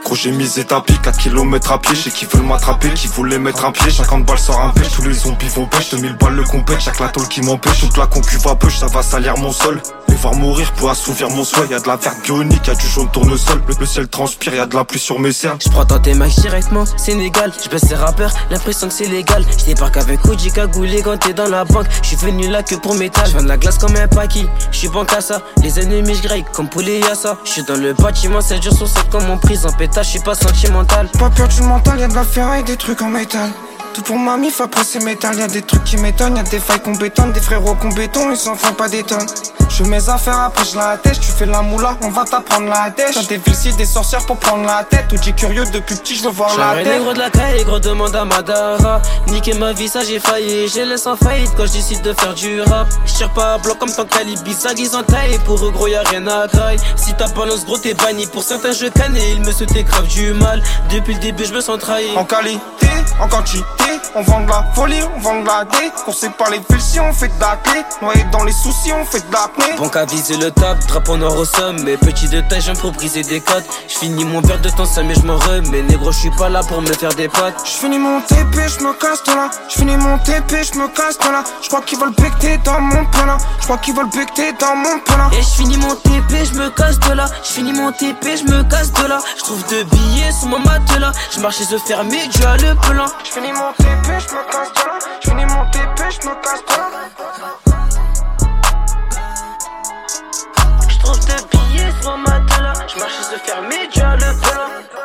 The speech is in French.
Gros j'ai misé tapis, 4 kilomètres à pied. J'sais qui veulent m'attraper, qui voulait mettre un pied. 50 balles sort un pêche, tous les zombies vont pêche. 2000 balles le compète, chaque la tôle qui m'empêche. Toute la concu va pêche, ça va salir mon sol. Les voir mourir pour assouvir mon souhait. Y'a de la verte bionique, y'a du jaune tournesol. Le ciel transpire, y'a de la pluie sur mes cernes. J'prends dans tes max directement, Sénégal. J'baisse les rappeurs, l'impression que c'est légal. J'débarque avec Oji cagoulé quand t'es dans la banque. J'suis venu là que pour métal. J'vends de la glace comme un paquis, j'suis bon qu'à ça. Les ennemis j'graille comme poulet yassa. J'suis dans le bâtiment 7 jours sur 7 comme en prise en pétage. J'suis pas sentimental. Pas perdu le mental, y'a de la ferraille, des trucs en métal. Tout pour ma mif, après c'est métal. Y'a des trucs qui m'étonnent, y'a des failles qu'on bétonne. Des frérots qu'on béton, ils s'en font pas des tonnes. Je fais mes affaires, après je la tête. Tu fais la moula, on va t'apprendre la tête. T'as des villes, des sorcières pour prendre la tête. Tout curieux depuis petit, je veux voir la tête. Les gros de la caille, gros demande à Madara. Niquer ma vie, ça j'ai failli. J'ai laissé en faillite quand je décide de faire du rap. J'tire pas à bloc comme ton calibre, ça guise en taille. Pour eux gros y'a rien à taille. Si t'as balance gros t'es banni. Pour certains je canne et ils me souhaitaient grave du mal. Depuis le début je me sens trahi. En qualité, en quantité, on vend de la folie, on vend de la dé. On sait pas les fils si on fait de la clé. Noyé dans les soucis, on fait de l'acné. Bon qu'à viser le top, drapeau noir au somme. Mais petit de taille, j'aime pour briser des codes. J'finis mon verre de temps seul mais j'm'en remets. Négro, j'suis pas là pour me faire des potes. J'finis mon TP, j'me casse de là. J'finis mon TP, j'me casse de là. J'crois qu'ils veulent becter dans mon plan là. J'crois qu'ils veulent becter dans mon plan là. Et j'finis mon TP, j'me casse de là. J'finis mon TP, j'me casse de là. J'trouve de billets sous mon matelas. J'marche les yeux fermés, Dieu a le plan. J'finis mon TP, j'me casse de là. J'finis mon TP, j'me casse de là. J'trouve de billets sous mon matelas. J'marche les yeux fermés, Dieu a le plan.